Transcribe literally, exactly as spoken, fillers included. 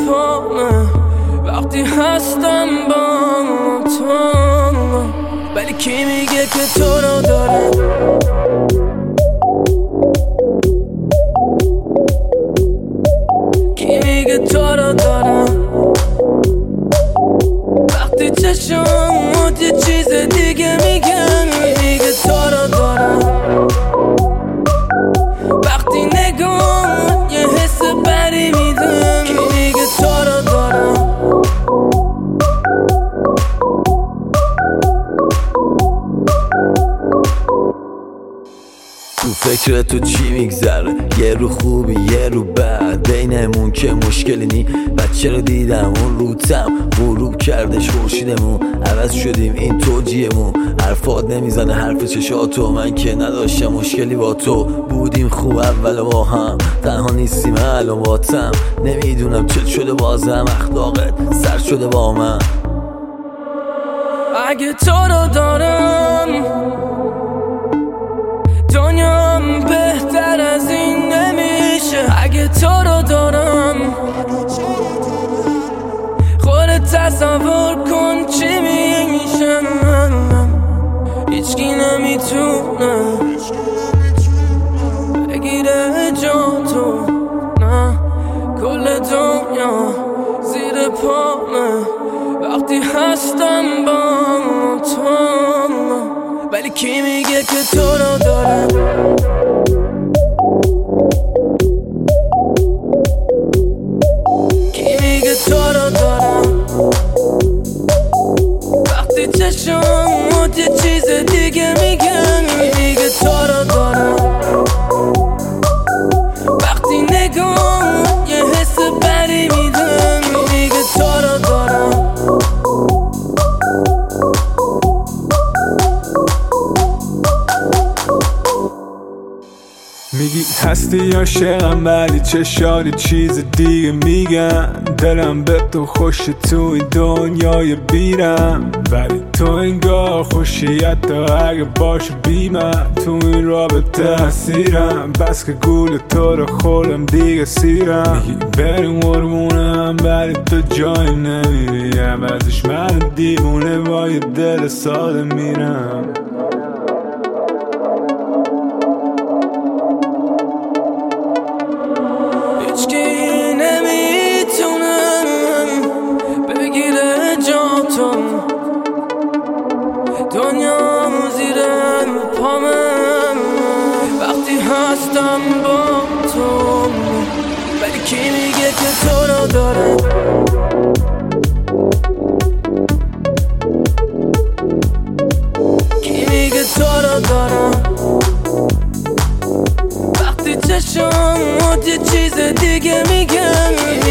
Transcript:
پامه وقتی هستم با تو، ولی کی میگه که تو رو داره؟ کی میگه تو رو داره؟ وقتی چشمات یه چیز دیگه میگن، میگه تو رو داره. وقتی نگاه یه حس بری میدن، کی میگه تو رو داره؟ تو فکر تو چی میگذره؟ یه رو خوبی یه رو بد، بینمون که مشکلی نی. بچه رو دیدم اون روتم غروب کردش خورشیدمون، عوض شدیم این توجیهمون. حرفات نمیزنه حرف چشاتو، من که نداشتم مشکلی با تو. بودیم خوب اول با هم، تنها نیستیم الان باتم. نمیدونم چه شده بازم، اخلاقت سر شده با من. اگه تو رو دارم دنیام بهتر از این نمیشه. اگه تو رو دارم خودت تصور کن چی میشه. هیچکی نمیتونه بگیره جا تو، نه کل دنیا زیر پامه وقتی هستم با تو، ولی کی میگه که تو رو داره؟ کی میگه تو رو داره؟ وقتی چشمات یه چیز دیگه میگن، میگه تو رو داره. وقتی نگاه یه حس بری میدن، میگه تو رو داره. میگی هستی عاشقم ولی چشاری چیز دیگه میگن. دلم به تو خوش تو این دنیای بیرم، ولی تو انگار خوشی حتی اگه باشه بی من. تو این رابطه اسیرم، بس که گول تو رو خورم دیگه سیرم. میگی بریم قربونم ولی تو جایی نمیری، عوضش من دیوونه با یه دل ساده میرم. هیچکی نمیتونه بگیره جا تو، دنیا زیر پامه وقتی هستم با تو، ولی کی میگه که تو رو داره؟ کی میگه تو رو داره؟ وقتی چشمات یه چیز دیگه میگن،